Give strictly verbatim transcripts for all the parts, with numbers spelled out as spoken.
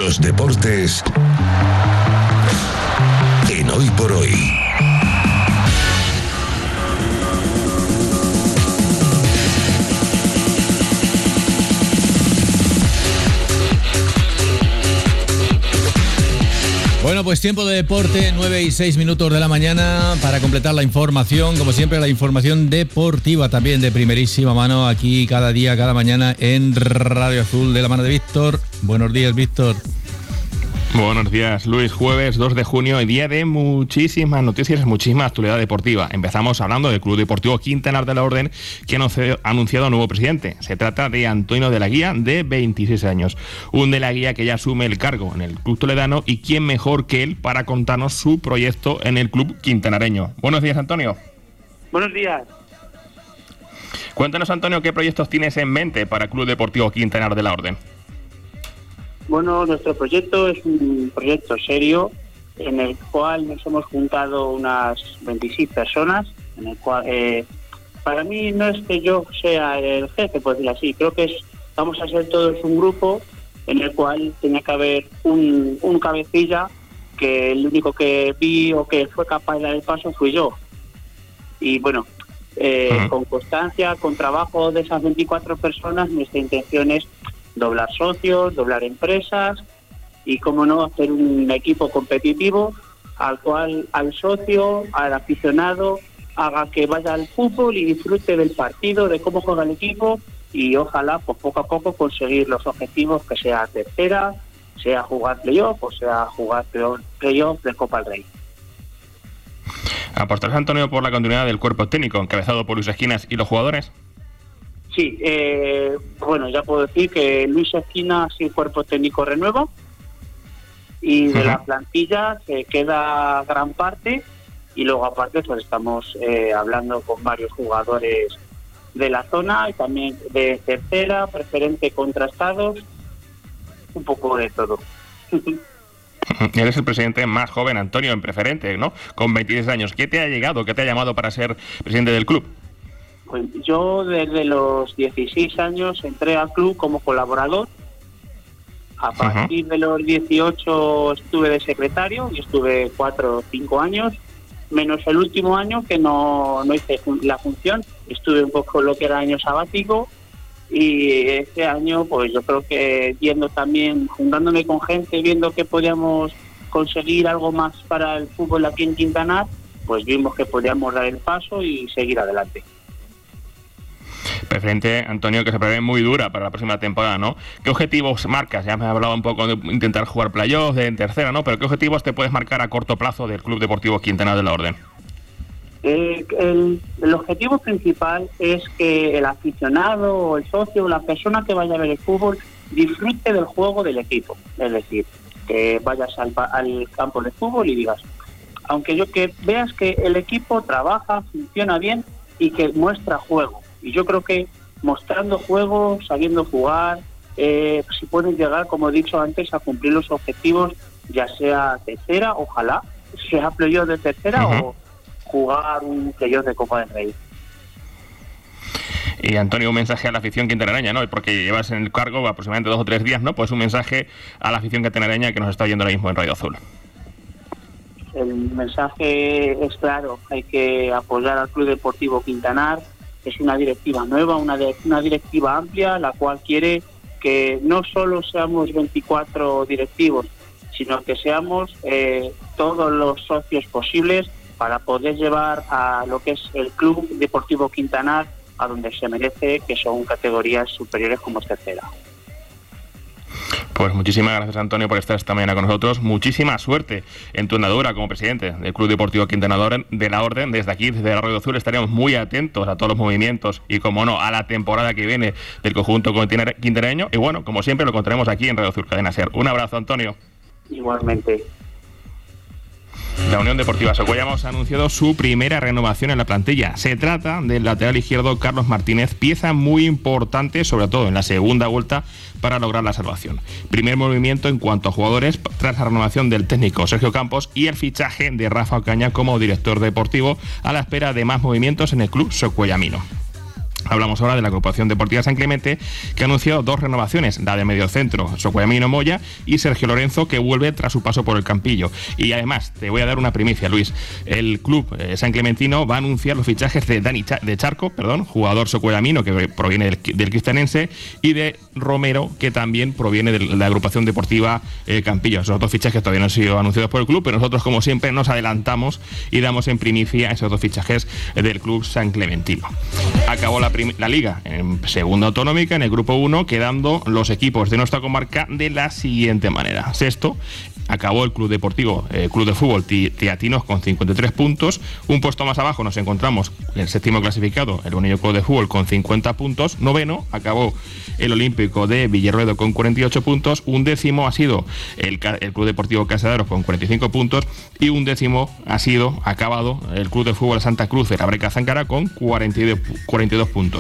Los deportes en Hoy por Hoy. Bueno, pues tiempo de deporte, nueve y seis minutos de la mañana para completar la información, como siempre la información deportiva también de primerísima mano aquí cada día, cada mañana en Radio Azul de la mano de Víctor. Buenos días, Víctor. Buenos días, Luis. Jueves dos de junio, día de muchísimas noticias, muchísima actualidad deportiva. Empezamos hablando del Club Deportivo Quintanar de la Orden, que ha anunciado un nuevo presidente. Se trata de Antonio de la Guía, de veintiséis años. Un de la Guía que ya asume el cargo en el club toledano, y quién mejor que él para contarnos su proyecto en el club quintanareño. Buenos días, Antonio. Buenos días. Cuéntanos, Antonio, ¿qué proyectos tienes en mente para el Club Deportivo Quintanar de la Orden? Bueno, nuestro proyecto es un proyecto serio en el cual nos hemos juntado unas veintiséis personas, en el cual eh, para mí no es que yo sea el jefe, por decirlo así, creo que es vamos a ser todos un grupo en el cual tenía que haber un, un cabecilla, que el único que vi o que fue capaz de dar el paso fui yo. Y bueno, eh, uh-huh. con constancia, con trabajo de esas veinticuatro personas, nuestra intención es doblar socios, doblar empresas y, como no, hacer un equipo competitivo al cual al socio, al aficionado, haga que vaya al fútbol y disfrute del partido, de cómo juega el equipo, y ojalá pues poco a poco conseguir los objetivos, que sea tercera, sea jugar playoff o sea jugar playoff de Copa del Rey. ¿Apostarás, Antonio, por la continuidad del cuerpo técnico encabezado por Luis Esquinas y los jugadores? Sí, eh, bueno, ya puedo decir que Luis Esquina sin cuerpo técnico renueva, y de uh-huh. la plantilla se queda gran parte, y luego aparte pues estamos eh, hablando con varios jugadores de la zona y también de tercera, preferente, contrastados, un poco de todo. Eres el presidente más joven, Antonio, en preferente, ¿no? Con veintiséis años. ¿Qué te ha llegado, qué te ha llamado para ser presidente del club? Pues yo desde los dieciséis años entré al club como colaborador. A partir uh-huh. de los dieciocho estuve de secretario y estuve cuatro o cinco años, menos el último año que no, no hice la función. Estuve un poco lo que era año sabático, y este año pues yo creo que viendo también, juntándome con gente, viendo que podíamos conseguir algo más para el fútbol aquí en Quintanar, pues vimos que podíamos dar el paso y seguir adelante. Preferente, Antonio, que se prevé muy dura para la próxima temporada, ¿no? ¿Qué objetivos marcas? Ya me has hablado un poco de intentar jugar playoffs, de en tercera, ¿no? Pero ¿qué objetivos te puedes marcar a corto plazo del Club Deportivo Quintanar de la Orden? Eh, el, el objetivo principal es que el aficionado o el socio o la persona que vaya a ver el fútbol disfrute del juego del equipo. Es decir, que vayas al, al campo de fútbol y digas, aunque yo que veas que el equipo trabaja, funciona bien y que muestra juego. Y yo creo que mostrando juego, sabiendo jugar, eh, si pueden llegar, como he dicho antes, a cumplir los objetivos, ya sea tercera, ojalá, sea playoff de tercera uh-huh. o jugar un playoff de Copa del Rey. Y, Antonio, un mensaje a la afición quintanareña, ¿no? Porque llevas en el cargo aproximadamente dos o tres días, ¿no? Pues un mensaje a la afición quintanareña que nos está viendo ahora mismo en Radio Azul. El mensaje es claro, hay que apoyar al Club Deportivo Quintanar. Es una directiva nueva, una, de, una directiva amplia, la cual quiere que no solo seamos veinticuatro directivos, sino que seamos eh, todos los socios posibles para poder llevar a lo que es el Club Deportivo Quintanar a donde se merece, que son categorías superiores como es tercera. Pues muchísimas gracias, Antonio, por estar esta mañana con nosotros. Muchísima suerte en tu andadura como presidente del Club Deportivo Quintanar de la Orden. Desde aquí, desde la Radio Azul, estaremos muy atentos a todos los movimientos y, como no, a la temporada que viene del conjunto quintanareño. Y bueno, como siempre, lo contaremos aquí en Radio Azul Cadena Ser. Un abrazo, Antonio. Igualmente. La Unión Deportiva Socuellamos ha anunciado su primera renovación en la plantilla. Se trata del lateral izquierdo Carlos Martínez, pieza muy importante, sobre todo en la segunda vuelta, para lograr la salvación. Primer movimiento en cuanto a jugadores tras la renovación del técnico Sergio Campos y el fichaje de Rafa Ocaña como director deportivo, a la espera de más movimientos en el club socuellamino. Hablamos ahora de la agrupación deportiva San Clemente, que ha anunciado dos renovaciones, la de mediocentro, Socuellamino Moya, y Sergio Lorenzo, que vuelve tras su paso por el Campillo. Y además, te voy a dar una primicia, Luis. El club eh, San Clementino va a anunciar los fichajes de Dani Cha- de Charco, perdón, jugador socuellamino, que proviene del, del Cristianense, y de Romero, que también proviene de la agrupación deportiva eh, Campillo. Esos dos fichajes todavía no han sido anunciados por el club, pero nosotros, como siempre, nos adelantamos y damos en primicia esos dos fichajes del club San Clementino. Acabó la la Liga en segunda autonómica, en el grupo uno, quedando los equipos de nuestra comarca de la siguiente manera. Sexto, acabó el Club Deportivo, eh, Club de Fútbol Teatinos con cincuenta y tres puntos. Un puesto más abajo nos encontramos el séptimo clasificado, el Bonillo Club de Fútbol, con cincuenta puntos. Noveno, acabó el Olímpico de Villarruedo con cuarenta y ocho puntos. Un décimo ha sido el, el Club Deportivo Casaderos con cuarenta y cinco puntos. Y un décimo ha sido, acabado, el Club de Fútbol Santa Cruz de la Breca Záncara con cuarenta y dos puntos.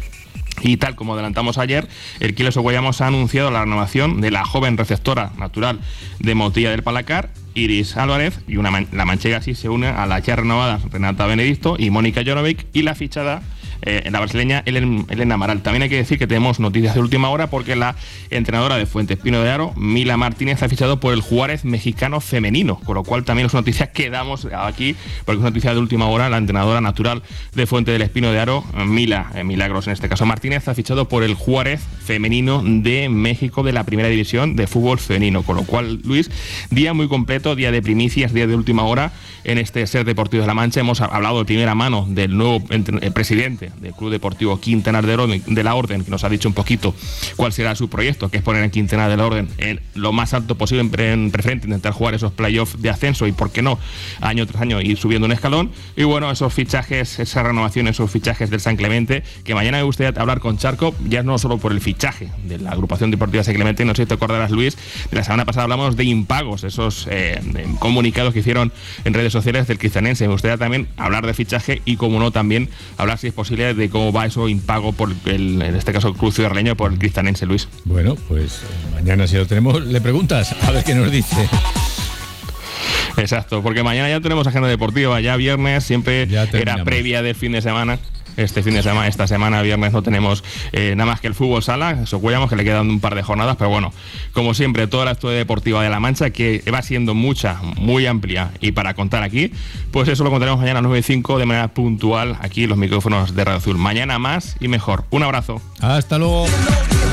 Y tal como adelantamos ayer, el Quiles Socuellamos ha anunciado la renovación de la joven receptora natural de Motilla del Palacar, Iris Álvarez, y una man- la manchega así se une a las ya renovadas Renata Benedicto y Mónica Jorovic, y la fichada eh, la brasileña Helen, Elena Amaral. También hay que decir que tenemos noticias de última hora, porque la entrenadora de Fuentes Pino de Aro, Mila Martínez, ha fichado por el Juárez mexicano femenino, con lo cual también es una noticia que damos aquí, porque es una noticia de última hora. La entrenadora natural de Fuente del Espino de Aro, Mila, eh, Milagros en este caso Martínez, ha fichado por el Juárez femenino de México, de la primera división de fútbol femenino, con lo cual, Luis, día muy completo, día de primicias, día de última hora en este Ser Deportivo de la Mancha. Hemos hablado de primera mano del nuevo entre, eh, presidente del Club Deportivo Quintanar de, Orden, de la Orden, que nos ha dicho un poquito cuál será su proyecto, que es poner en Quintanar de la Orden en lo más alto posible en, pre, en preferente, intentar jugar esos playoffs de ascenso y, por qué no, año tras año ir subiendo un escalón. Y bueno, esos fichajes, esa renovación, esos fichajes del San Clemente, que mañana me gustaría hablar con Charco, ya no solo por el fichaje de la agrupación deportiva San Clemente. No sé si te acordarás, Luis, de la semana pasada hablamos de impagos, esos eh, comunicados que hicieron en redes sociales del cristianense. Me gustaría también hablar de fichaje y, como no, también hablar, si es posible, de cómo va eso impago por el, en este caso, el Club Ciudadraleño, por el cristianense, Luis. Bueno, pues mañana, si lo tenemos, le preguntas a ver qué nos dice. Exacto, porque mañana ya tenemos agenda deportiva, ya viernes, siempre era previa del fin de semana. Este fin de semana, esta semana, viernes, no tenemos eh, nada más que el fútbol sala, Socuellamos, que le quedan un par de jornadas, pero bueno, como siempre, toda la actualidad deportiva de La Mancha, que va siendo mucha, muy amplia, y para contar aquí, pues eso lo contaremos mañana a nueve y cinco de manera puntual, aquí en los micrófonos de Radio Azul. Mañana más y mejor. Un abrazo. Hasta luego.